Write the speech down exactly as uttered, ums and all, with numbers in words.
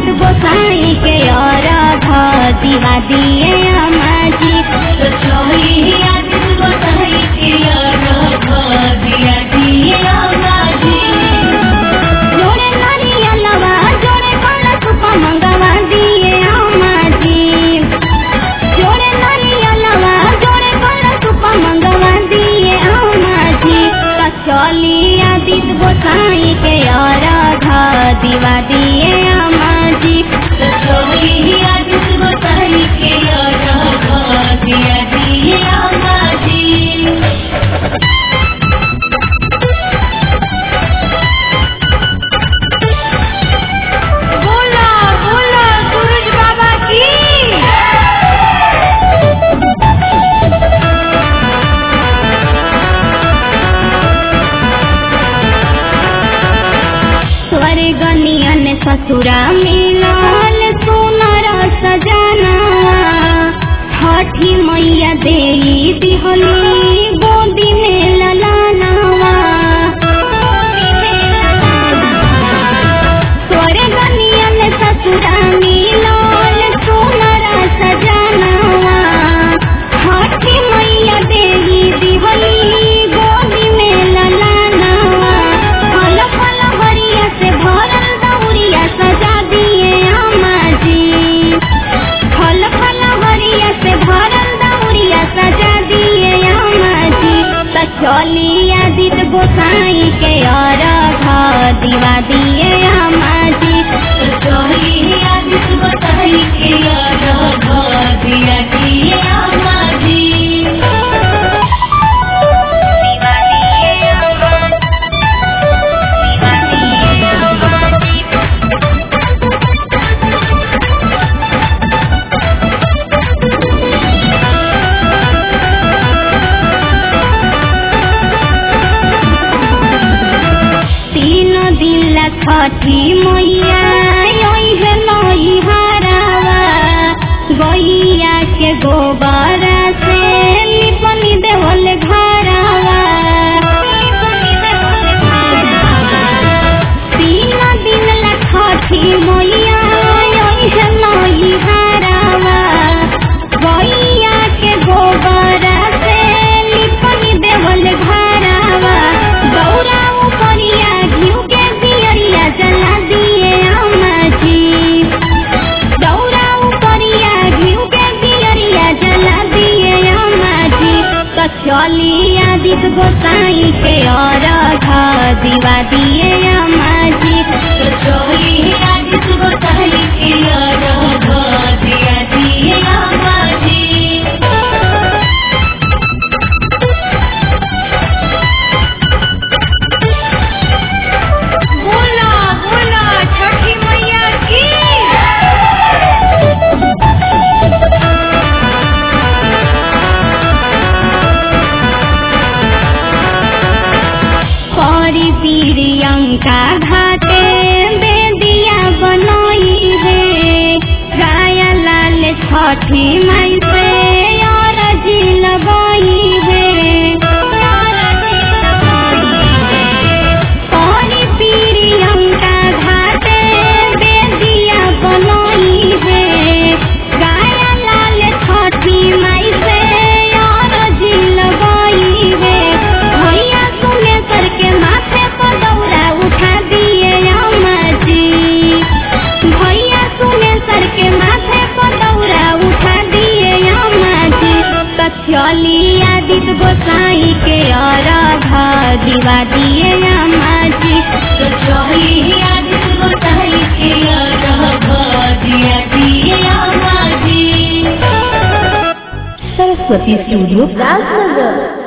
आदित गोसाई के और दिवा दिए अमाजी। तो चोरी आदित गोसाई के और दिया दिए अमाजी। जोड़े नारियलवा जोड़े कलश मंगवा दिए अमाजी। जोड़े नारियलवा जोड़े कलश मंगवा दिए अमाजी। चली आदित गोसाई के और दिवा दिए अमाजी। तो चोरी आदित गोसाई के और दिया दिए अमाजी। बोला बोला सूरज बाबा की। स्वर्गनियन ससुरा मिलल सुनर सजनवा। छठी मैया देई दिहली गोदी में ललनवा। स्वर्गनियन ससुरा मिलल सुनर सजनवा। छठी मैया देई दिहली गोदी में ललनवा। फल फल हरिया से भरल दौरिया सजा दिए अमाजी। फल फल हरिया से भरल दौरिया सजा दिए अमाजी। त चली आदित गोसाई के और दिवा दिए अमाजी। तो चोरी आदित गोसाई के और दिया दिए अमाजी। दिवा दिए तीन दिन ला छठी मैया है नई हरावा। गैया के गोबर से लिपनी देवल घरावा। तीन दिन ला छठी मैया है नई हरावा। गैया के गोबर से लिपनी देवल घरावा। दौरा उपरिया घिउ के दियरिया जला दिए अमाजी। दौरा उपरिया घिउ के दियरिया जला दिए अमाजी। तो चली आदित गोसाई के और दिवा दिए अमाजी। तो चोरी आदित गोसाई के और दिया दिए अमाजी। बोला बोला छठी मैया की। परी प्रियंका घाटे बेदिया बनई है। गाया लाल छठी माई से और जी लगई है। परी प्रियंका घाटे बेदिया बनई है। गाया लाल छठी माई से और जी लगई है। भैया सुने सर के माथे पर दौरा उठा दिए अमाजी। भैया सुने सर के माथे पर दौरा उठा दिए अमाजी। तो चली आदित गोसाई के और दिवा दिए अमाजी। तो चोरी आदित गोसाई के और दिया दिए अमाजी। सरस्वती स्टूडियो राजनगर।